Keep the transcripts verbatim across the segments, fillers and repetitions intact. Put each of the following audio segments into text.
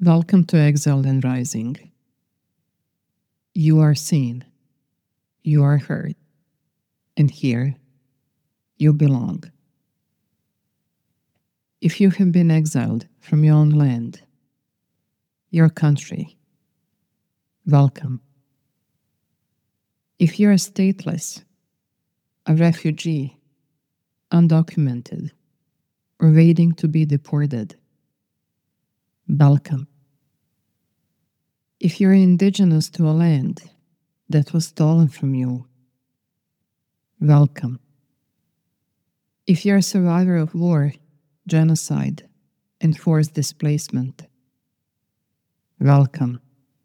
Welcome to Exiled and Rising. You are seen, you are heard, and here you belong. If you have been exiled from your own land, your country, welcome. If you are stateless, a refugee, undocumented, or waiting to be deported, welcome. If you're indigenous to a land that was stolen from you, welcome. If you're a survivor of war, genocide, and forced displacement, welcome.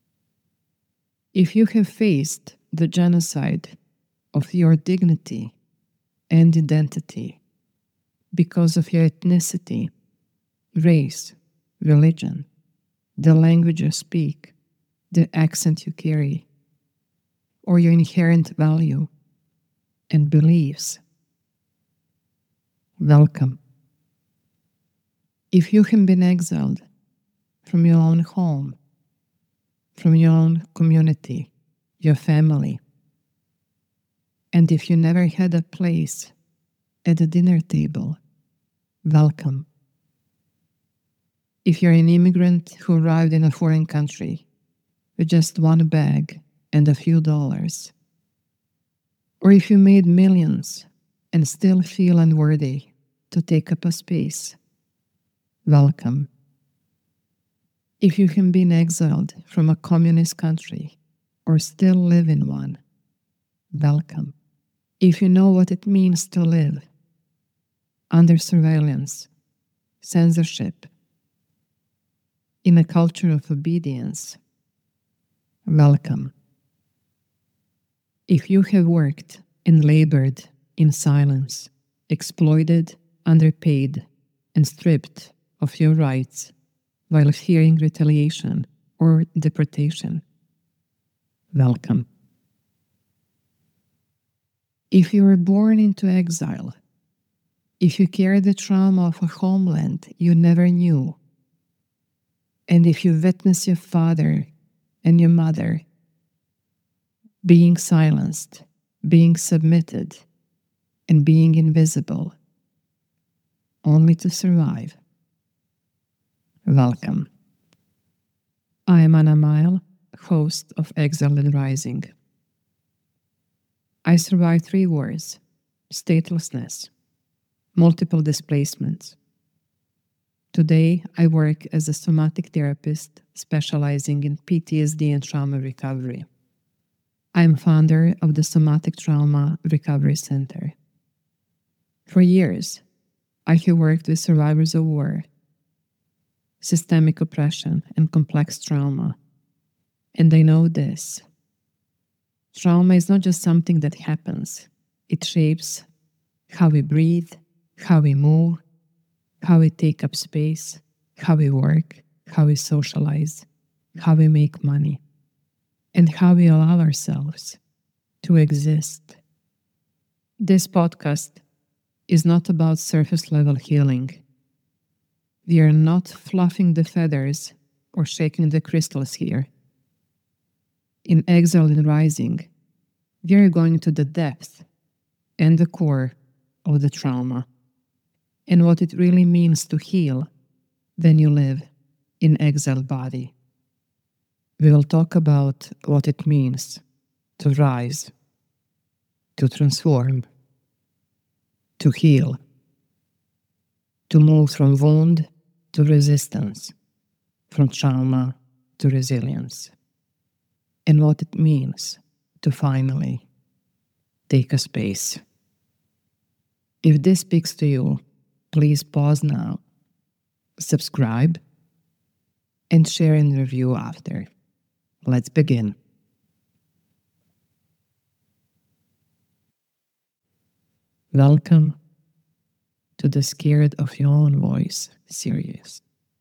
If you have faced the genocide of your dignity and identity because of your ethnicity, race, religion, the language you speak, the accent you carry, or your inherent value and beliefs, welcome. If you have been exiled from your own home, from your own community, your family, and if you never had a place at the dinner table, welcome. If you're an immigrant who arrived in a foreign country with just one bag and a few dollars, or if you made millions and still feel unworthy to take up a space, welcome. If you have been exiled from a communist country or still live in one, welcome. If you know what it means to live under surveillance, censorship, in a culture of obedience, welcome. If you have worked and labored in silence, exploited, underpaid, and stripped of your rights while fearing retaliation or deportation, welcome. If you were born into exile, if you carry the trauma of a homeland you never knew, and if you witness your father and your mother being silenced, being submitted, and being invisible, only to survive, welcome. I am Anna Mile, host of Exiled and Rising. I survived three wars, statelessness, multiple displacements. Today, I work as a somatic therapist specializing in P T S D and trauma recovery. I am founder of the Somatic Trauma Recovery Center. For years, I have worked with survivors of war, systemic oppression, and complex trauma. And I know this. Trauma is not just something that happens. It shapes how we breathe, how we move, how we take up space, how we work, how we socialize, how we make money, and how we allow ourselves to exist. This podcast is not about surface level healing. We are not fluffing the feathers or shaking the crystals here. In Exiled and Rising, we are going to the depth and the core of the trauma and what it really means to heal when you live in exiled body. We will talk about what it means to rise, to transform, to heal, to move from wound to resistance, from trauma to resilience, and what it means to finally take a space. If this speaks to you, please pause now, subscribe, and share and review after. Let's begin. Welcome to the Scared of Your Own Voice series.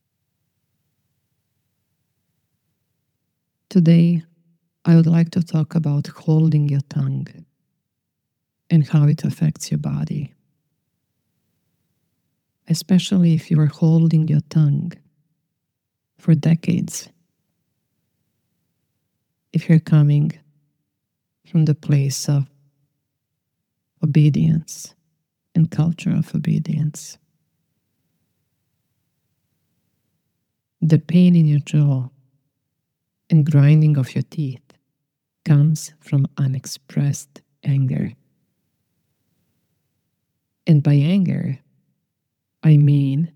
Today, I would like to talk about holding your tongue and how it affects your body. Especially if you are holding your tongue for decades. If you're coming from the place of obedience and culture of obedience, the pain in your jaw and grinding of your teeth comes from unexpressed anger. And by anger, I mean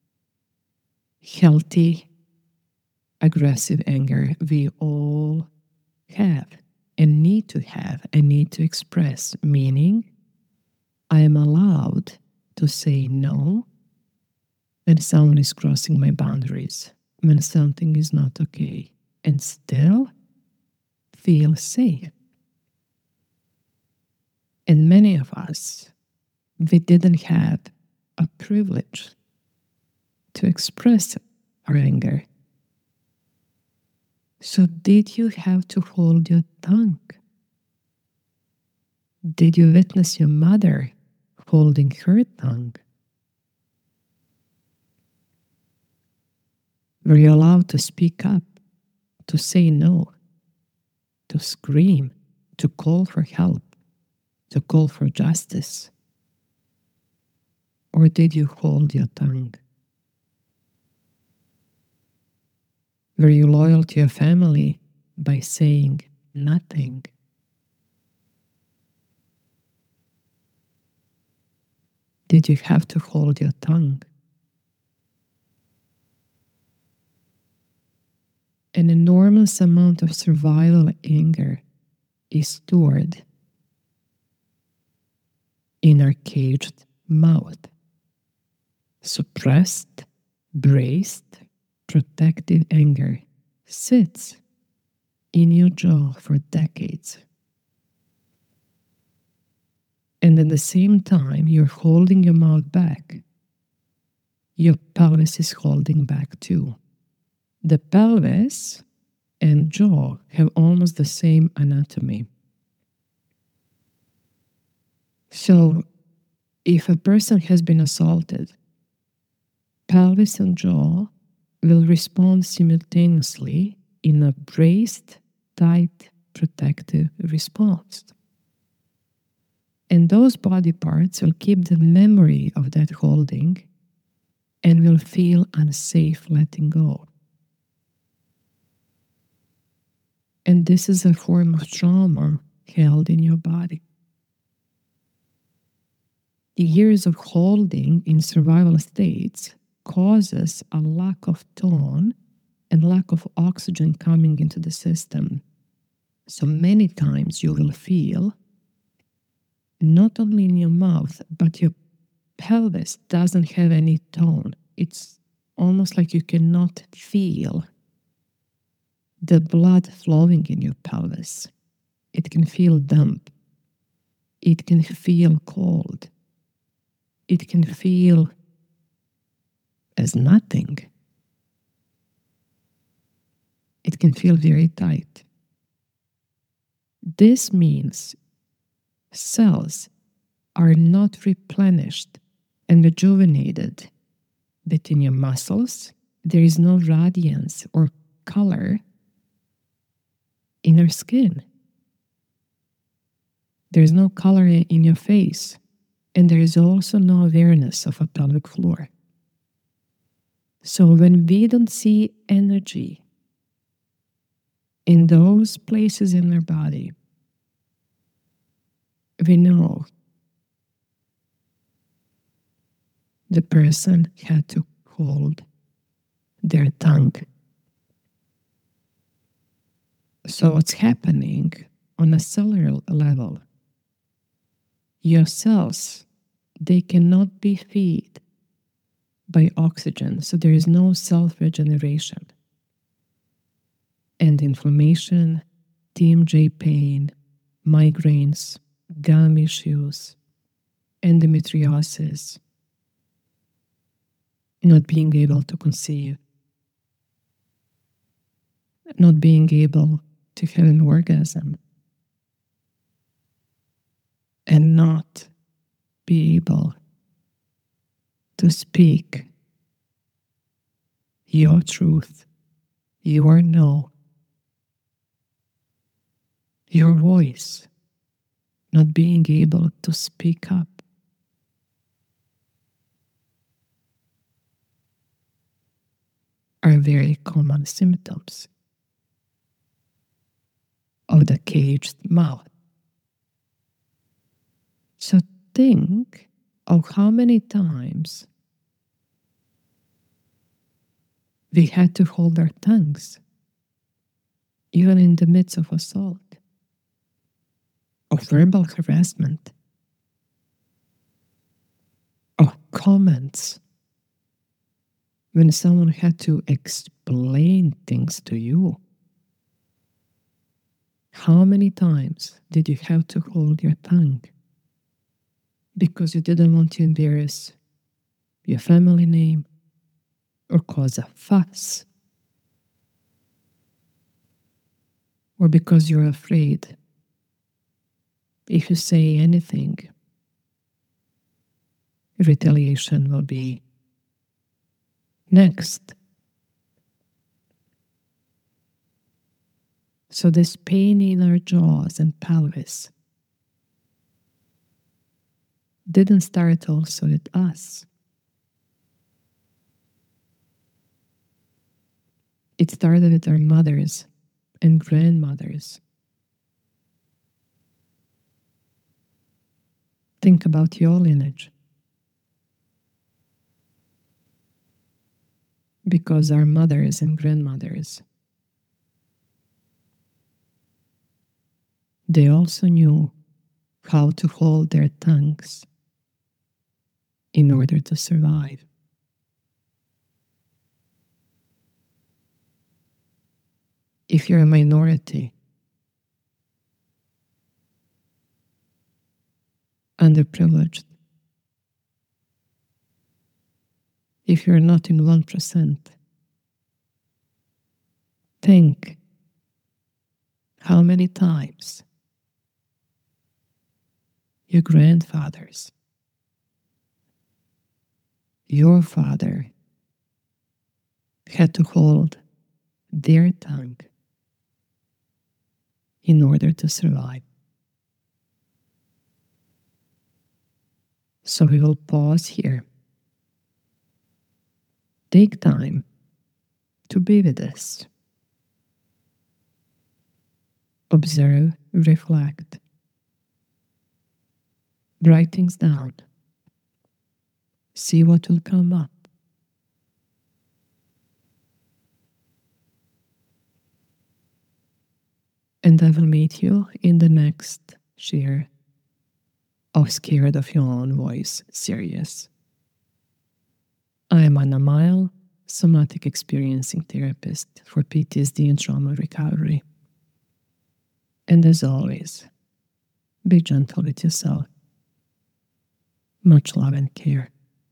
healthy, aggressive anger we all have and need to have and need to express, meaning I am allowed to say no when someone is crossing my boundaries, when something is not okay, and still feel safe. And many of us, we didn't have a privilege to express our anger. So did you have to hold your tongue? Did you witness your mother holding her tongue? Were you allowed to speak up, to say no, to scream, to call for help, to call for justice? Or did you hold your tongue? Were you loyal to your family by saying nothing? Did you have to hold your tongue? An enormous amount of survival anger is stored in our caged mouth. Suppressed, braced, protective anger sits in your jaw for decades. And at the same time, you're holding your mouth back, your pelvis is holding back too. The pelvis and jaw have almost the same anatomy. So, if a person has been assaulted, pelvis and jaw will respond simultaneously in a braced, tight, protective response. And those body parts will keep the memory of that holding and will feel unsafe letting go. And this is a form of trauma held in your body. The years of holding in survival states causes a lack of tone and lack of oxygen coming into the system. So many times you will feel, not only in your mouth, but your pelvis doesn't have any tone. It's almost like you cannot feel the blood flowing in your pelvis. It can feel damp. It can feel cold. It can feel as nothing. It can feel very tight. This means cells are not replenished and rejuvenated within your muscles. There is no radiance or color in your skin. There is no color in your face. And there is also no awareness of a pelvic floor. So when we don't see energy in those places in our body, we know the person had to hold their tongue. So what's happening on a cellular level? Your cells, they cannot be fed by oxygen, so there is no self-regeneration. And inflammation, T M J pain, migraines, gum issues, endometriosis, not being able to conceive, not being able to have an orgasm, and not be able to speak your truth your no, your voice not being able to speak up, are very common symptoms of the caged mouth. So think of how many times we had to hold our tongues, even in the midst of assault, of verbal harassment, of comments, when someone had to explain things to you. How many times did you have to hold your tongue because you didn't want to embarrass your family name or cause a fuss, or because you're afraid if you say anything, retaliation will be next? So this pain in our jaws and pelvis didn't start also with us. It started with our mothers and grandmothers. Think about your lineage. Because our mothers and grandmothers, they also knew how to hold their tongues in order to survive. If you're a minority, underprivileged, if you're not in one percent, think how many times your grandfathers, your father had to hold their tongue in order to survive. So we will pause here. Take time to be with this. Observe, reflect. Write things down. See what will come up. And I will meet you in the next share of Scared of Your Own Voice series. I am Anna Mile, somatic experiencing therapist for P T S D and trauma recovery. And as always, be gentle with yourself. Much love and care.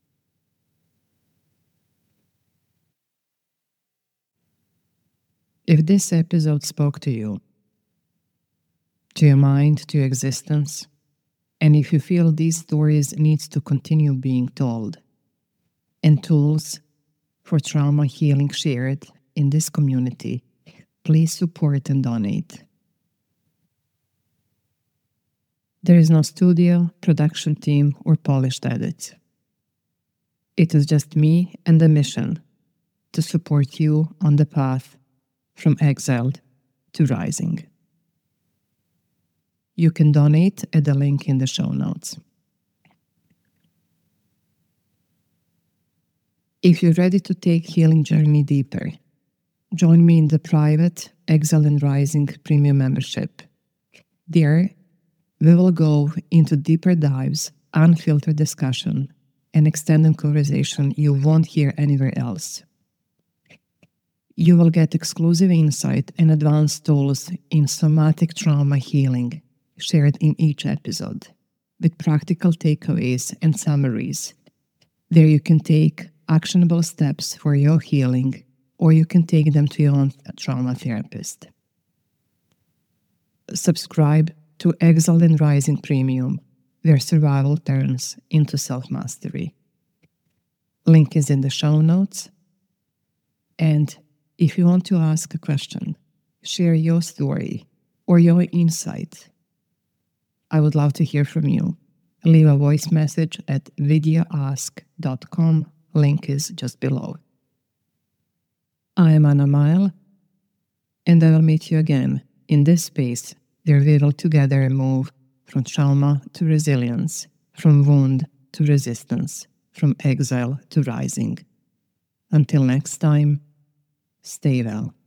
If this episode spoke to you, to your mind, to your existence, and if you feel these stories need to continue being told, and tools for trauma healing shared in this community, please support and donate. There is no studio, production team, or polished edit. It is just me and the mission to support you on the path from exiled to rising. You can donate at the link in the show notes. If you're ready to take Healing Journey deeper, join me in the private Exile and Rising Premium membership. There, we will go into deeper dives, unfiltered discussion, and extended conversation you won't hear anywhere else. You will get exclusive insight and advanced tools in somatic trauma healing shared in each episode, with practical takeaways and summaries, where you can take actionable steps for your healing, or you can take them to your own trauma therapist. Subscribe to Exile and Rising Premium, where survival turns into self-mastery. Link is in the show notes, and If you want to ask a question, share your story or your insight, I would love to hear from you. Leave a voice message at vidya ask dot com. Link is just below. I am Anna Mile, and I will meet you again in this space where we will together move from trauma to resilience, from wound to resistance, from exile to rising. Until next time, stay well.